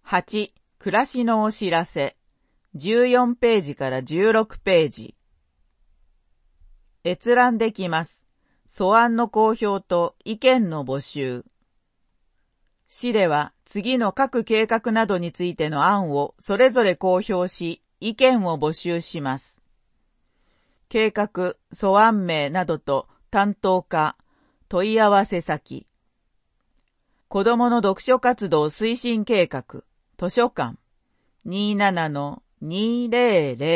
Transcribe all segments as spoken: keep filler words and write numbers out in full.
はち、暮らしのお知らせ。じゅうよんページからじゅうろくページ。閲覧できます。素案の公表と意見の募集。市では次の各計画などについての案をそれぞれ公表し、意見を募集します。計画、素案名などと担当課、問い合わせ先。子どもの読書活動推進計画、図書館 にじゅうななのにせん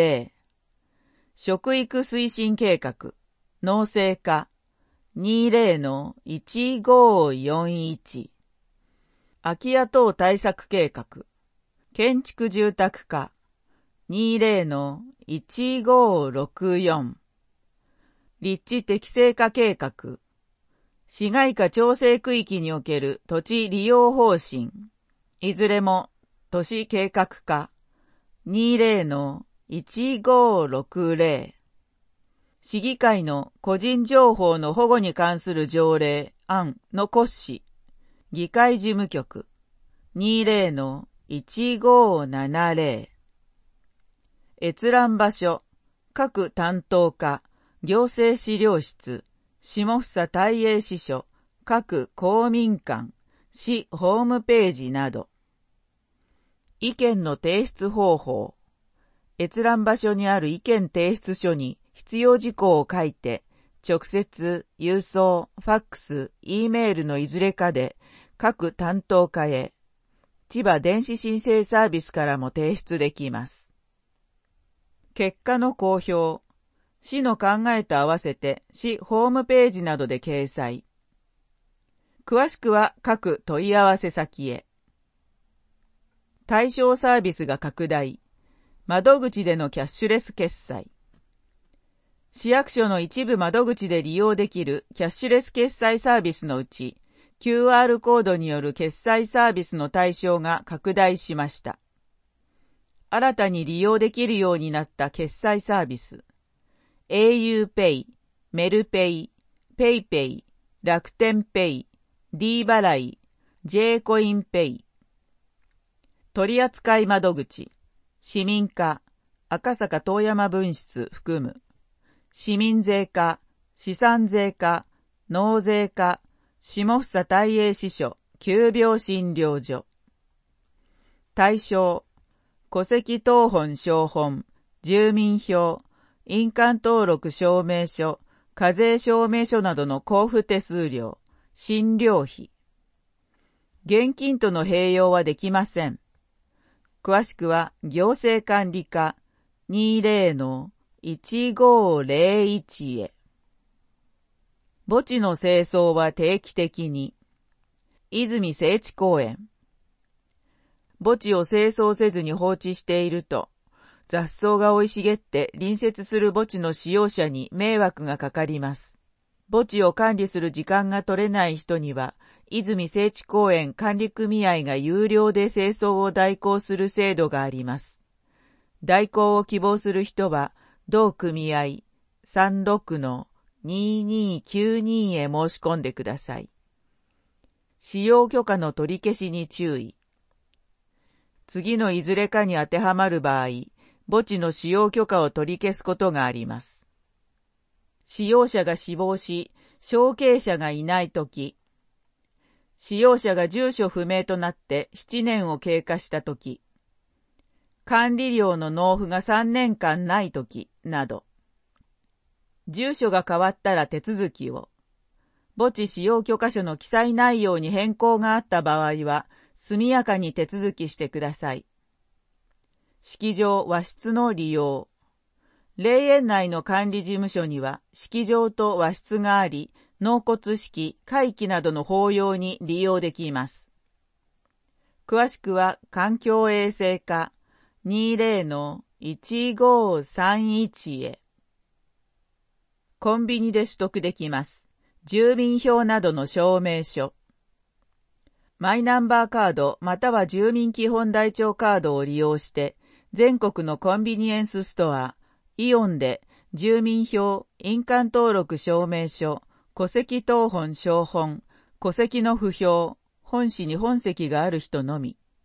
食育推進計画、農政課 にじゅうのいちごよんいち 空き家等対策計画、建築住宅課 にじゅうのいちごろくよん 立地適正化計画、市街化調整区域における土地利用方針、いずれも都市計画課 にじゅうのいちごろくぜろ 市議会の個人情報の保護に関する条例案の骨子、議会事務局 にじゅうのいちごななぜろ 閲覧場所、各担当課、行政資料室、下総大英支所、各公民館、市ホームページなど。意見の提出方法。閲覧場所にある意見提出書に必要事項を書いて、直接、郵送、ファックス、Eメールのいずれかで、各担当課へ、千葉電子申請サービスからも提出できます。結果の公表。市の考えと合わせて市ホームページなどで掲載。詳しくは各問い合わせ先へ。対象サービスが拡大。窓口でのキャッシュレス決済。市役所の一部窓口で利用できるキャッシュレス決済サービスのうち、キューアール コードによる決済サービスの対象が拡大しました。新たに利用できるようになった決済サービス。auPay、メルペイ、PayPay、楽天ペイ、D 払い、J コインペイ。取扱窓口、市民課、赤坂遠山分室含む。市民税課、資産税課、納税課、下総大英支所、急病診療所。対象、戸籍謄本証本、住民票、印鑑登録証明書、課税証明書などの交付手数料、診療費。現金との併用はできません。詳しくは行政管理課 にじゅうのいちごぜろいち へ。墓地の清掃は定期的に。泉聖地公園。墓地を清掃せずに放置していると、雑草が生い茂って隣接する墓地の使用者に迷惑がかかります。墓地を管理する時間が取れない人には、泉聖地公園管理組合が有料で清掃を代行する制度があります。代行を希望する人は、同組合 さんろくのににきゅうに へ申し込んでください。使用許可の取り消しに注意。次のいずれかに当てはまる場合、墓地の使用許可を取り消すことがあります。使用者が死亡し、承継者がいないとき、使用者が住所不明となってななねんを経過したとき、管理料の納付がさんねんかんないときなど、住所が変わったら手続きを、墓地使用許可書の記載内容に変更があった場合は、速やかに手続きしてください。式場和室の利用。霊園内の管理事務所には式場と和室があり、納骨式、会期などの法要に利用できます。詳しくは環境衛生課 にじゅうのいちごさんいち へ。コンビニで取得できます。住民票などの証明書。マイナンバーカードまたは住民基本台帳カードを利用して、全国のコンビニエンスストア、イオンで住民票、印鑑登録証明書、戸籍謄本証本、戸籍の不評、本市に本籍がある人のみ、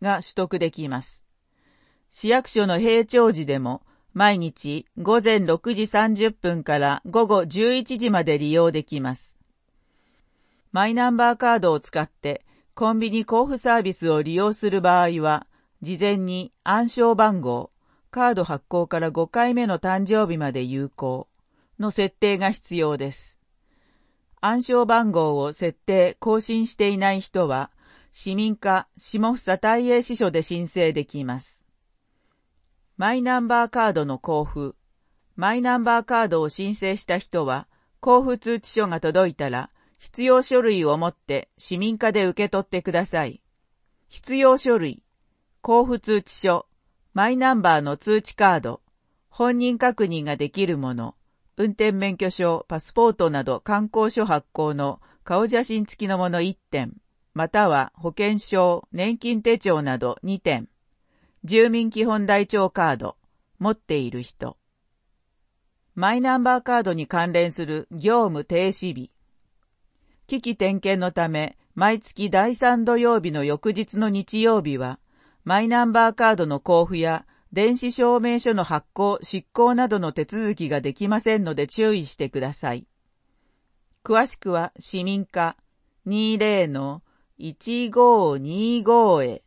が取得できます。市役所の平帳時でも毎日ごぜんろくじさんじゅっぷんからごごじゅういちじまで利用できます。マイナンバーカードを使ってコンビニ交付サービスを利用する場合は、事前に暗証番号、カード発行からごかいめの誕生日まで有効の設定が必要です。暗証番号を設定・更新していない人は、市民課下総大英支所で申請できます。マイナンバーカードの交付。マイナンバーカードを申請した人は、交付通知書が届いたら、必要書類を持って市民課で受け取ってください。必要書類、交付通知書、マイナンバーの通知カード、本人確認ができるもの、運転免許証、パスポートなど観光書発行の顔写真付きのものいってん、または保険証、年金手帳などにてん、住民基本台帳カード、持っている人。マイナンバーカードに関連する業務停止日。機器点検のため、毎月だいさん土曜日の翌日の日曜日は、マイナンバーカードの交付や電子証明書の発行、執行などの手続きができませんので注意してください。詳しくは市民課 にじゅうのいちごにご へ。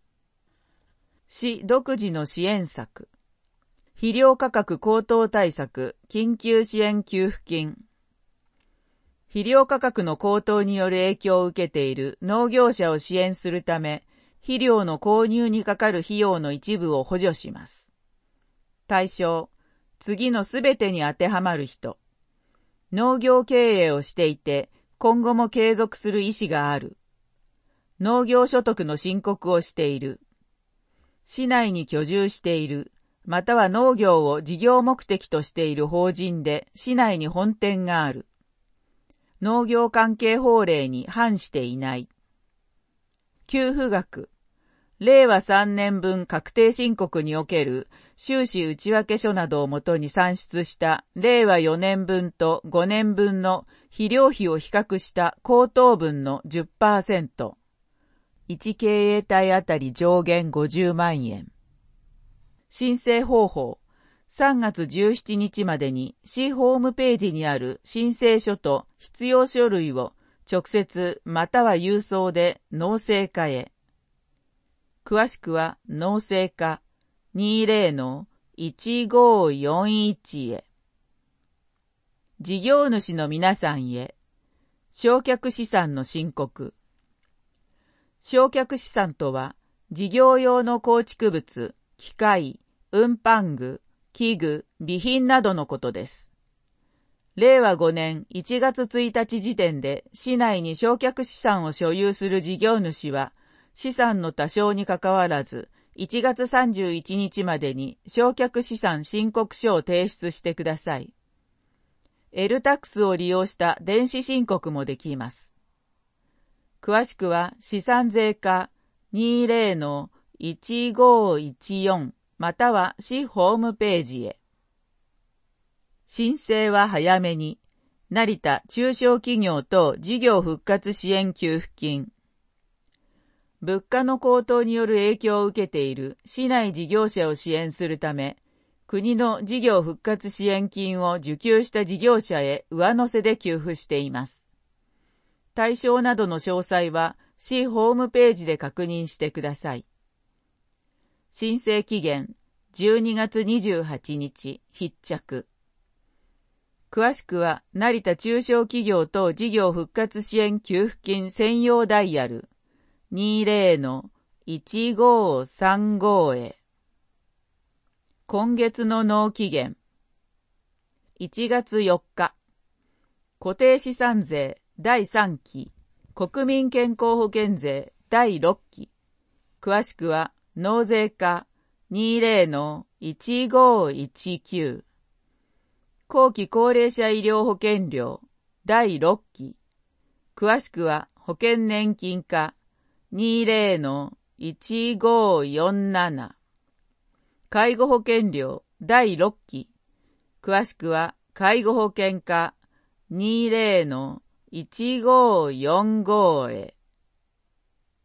市独自の支援策。肥料価格高騰対策緊急支援給付金。肥料価格の高騰による影響を受けている農業者を支援するため、肥料の購入にかかる費用の一部を補助します。対象、次のすべてに当てはまる人。農業経営をしていて、今後も継続する意思がある。農業所得の申告をしている。市内に居住している、または農業を事業目的としている法人で市内に本店がある。農業関係法令に反していない。給付額。れいわさんねんぶん確定申告における収支内訳書などをもとに算出したれいわよねんぶんとごねんぶんの肥料費を比較した高騰分の じゅっパーセント。いち経営体あたり上限ごじゅうまんえん。申請方法。さんがつじゅうしちにちまでに市ホームページにある申請書と必要書類を直接または郵送で農政課へ。詳しくは農政課 にじゅうのいちごよんいち へ。事業主の皆さんへ。償却資産の申告。償却資産とは、事業用の構築物、機械、運搬具、器具、備品などのことです。れいわごねんいちがつついたち時点で市内に償却資産を所有する事業主は、資産の多少にかかわらず、いちがつさんじゅういちにちまでに償却資産申告書を提出してください。エルタックス を利用した電子申告もできます。詳しくは資産税課 にじゅうのいちごいちよん または市ホームページへ。申請は早めに。成田中小企業等事業復活支援給付金。物価の高騰による影響を受けている市内事業者を支援するため、国の事業復活支援金を受給した事業者へ上乗せで給付しています。対象などの詳細は市ホームページで確認してください。申請期限じゅうにがつにじゅうはちにち必着。詳しくは成田中小企業等事業復活支援給付金専用ダイヤル にじゅうのいちごさんご へ。今月の納期限いちがつよっか。固定資産税だいさんき、国民健康保険税だいろっき。詳しくは納税課 にじゅうのいちごいちきゅう。後期高齢者医療保険料だいろっき。詳しくは保険年金課 にじゅうのいちごよんなな。介護保険料だいろっき。詳しくは介護保険課 にじゅうのいちごよんご へ。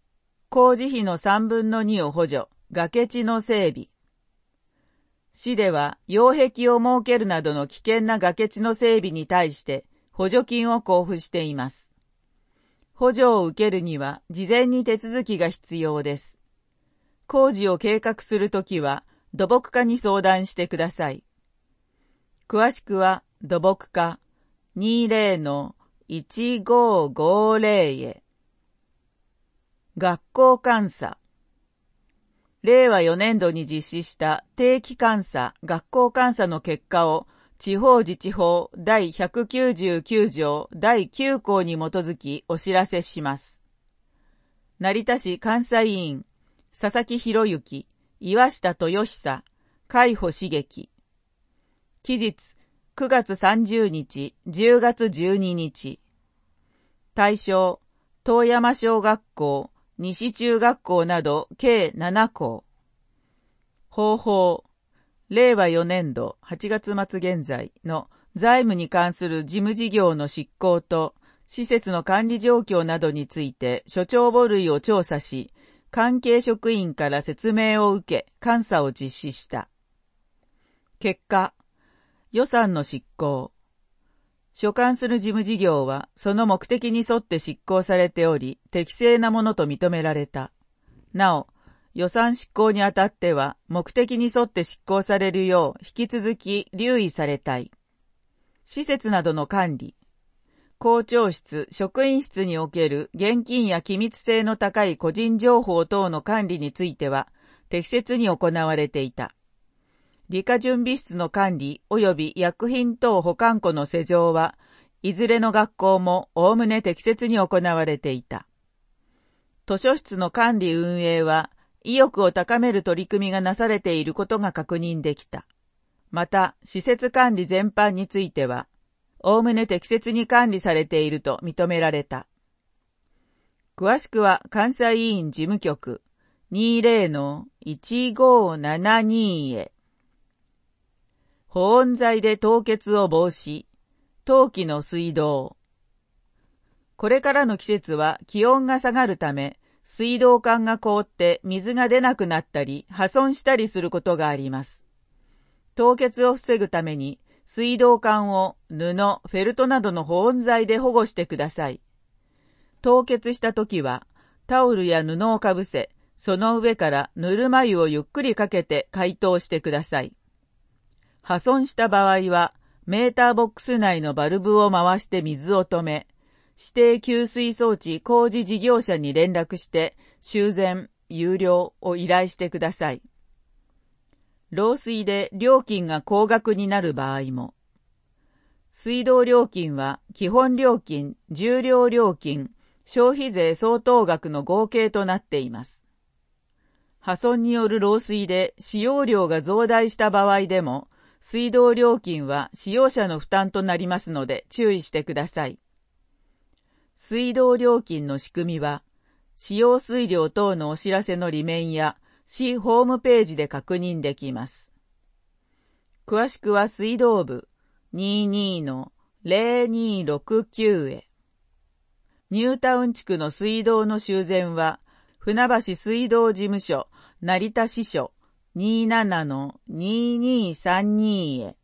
工事費の三分の二を補助、崖地の整備。市では、擁壁を設けるなどの危険な崖地の整備に対して補助金を交付しています。補助を受けるには、事前に手続きが必要です。工事を計画するときは、土木課に相談してください。詳しくは、土木課 にじゅうのいちごごぜろ へ。学校監査。れいわよねんどに実施した定期監査、学校監査の結果を地方自治法だいひゃくきゅうじゅうきゅうじょうだいきゅうこうに基づきお知らせします。成田市監査委員、佐々木博之、岩下豊久、海保茂樹。期日、くがつさんじゅうにち、じゅうがつじゅうににち。対象、遠山小学校、西中学校など計ななこう。方法、れいわよねんどはちがつまつ現在の財務に関する事務事業の執行と施設の管理状況などについて所長簿類を調査し、関係職員から説明を受け、監査を実施した。結果、予算の執行。所管する事務事業は、その目的に沿って執行されており、適正なものと認められた。なお、予算執行にあたっては、目的に沿って執行されるよう、引き続き留意されたい。施設などの管理。校長室、職員室における現金や機密性の高い個人情報等の管理については、適切に行われていた。理科準備室の管理及び薬品等保管庫の施錠は、いずれの学校もおおむね適切に行われていた。図書室の管理運営は、意欲を高める取り組みがなされていることが確認できた。また、施設管理全般については、おおむね適切に管理されていると認められた。詳しくは、監査委員事務局 にじゅうのいちごななに へ。保温材で凍結を防止。冬季の水道。これからの季節は気温が下がるため、水道管が凍って水が出なくなったり破損したりすることがあります。凍結を防ぐために水道管を布、フェルトなどの保温材で保護してください。凍結したときはタオルや布をかぶせ、その上からぬるま湯をゆっくりかけて解凍してください。破損した場合は、メーターボックス内のバルブを回して水を止め、指定給水装置工事事業者に連絡して、修繕、有料を依頼してください。漏水で料金が高額になる場合も。水道料金は、基本料金、重量料金、消費税相当額の合計となっています。破損による漏水で使用量が増大した場合でも、水道料金は使用者の負担となりますので注意してください。水道料金の仕組みは、使用水量等のお知らせの裏面や市ホームページで確認できます。詳しくは水道部 にじゅうにのぜろにろくきゅう へ。ニュータウン地区の水道の修繕は、船橋水道事務所、成田支所、にじゅうななのににさんに へ。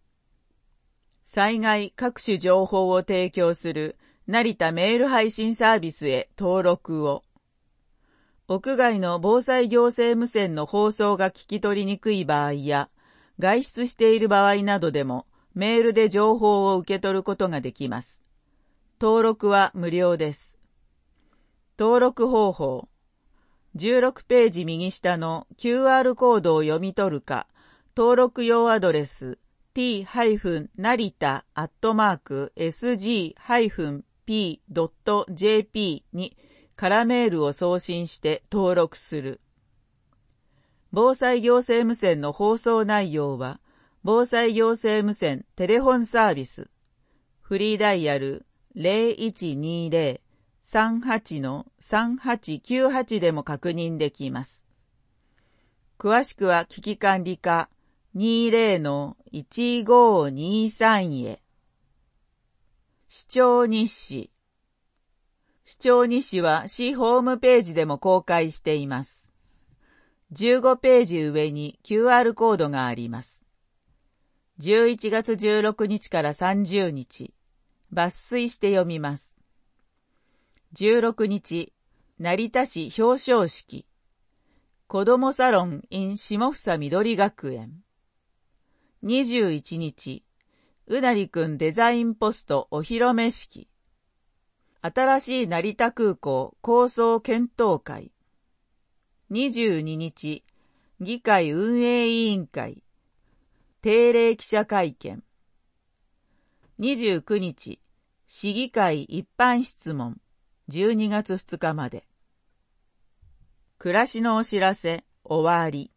災害各種情報を提供する成田メール配信サービスへ登録を。屋外の防災行政無線の放送が聞き取りにくい場合や、外出している場合などでもメールで情報を受け取ることができます。登録は無料です。登録方法。じゅうろくページ右下の キューアール コードを読み取るか、登録用アドレス ティー ナリタ アットマーク エスジー ピー ドット ジェーピー にカラメールを送信して登録する。防災行政無線の放送内容は、防災行政無線テレフォンサービス、フリーダイヤル ゼロいちにゼロ さんはちのさんはちきゅうはち でも確認できます。詳しくは危機管理課 にじゅうのいちごにさん へ。市長日誌。 視聴日誌は市ホームページでも公開しています。じゅうごページ上に キューアール コードがあります。じゅういちがつじゅうろくにちからさんじゅうにち、抜粋して読みます。じゅうろくにち、成田市表彰式。子どもサロン in 下総緑学園。にじゅういちにち、うなりくんデザインポストお披露目式。新しい成田空港構想検討会。にじゅうににち、議会運営委員会。定例記者会見。にじゅうくにち、市議会一般質問。じゅうにがつふつかまで。暮らしのお知らせ、終わり。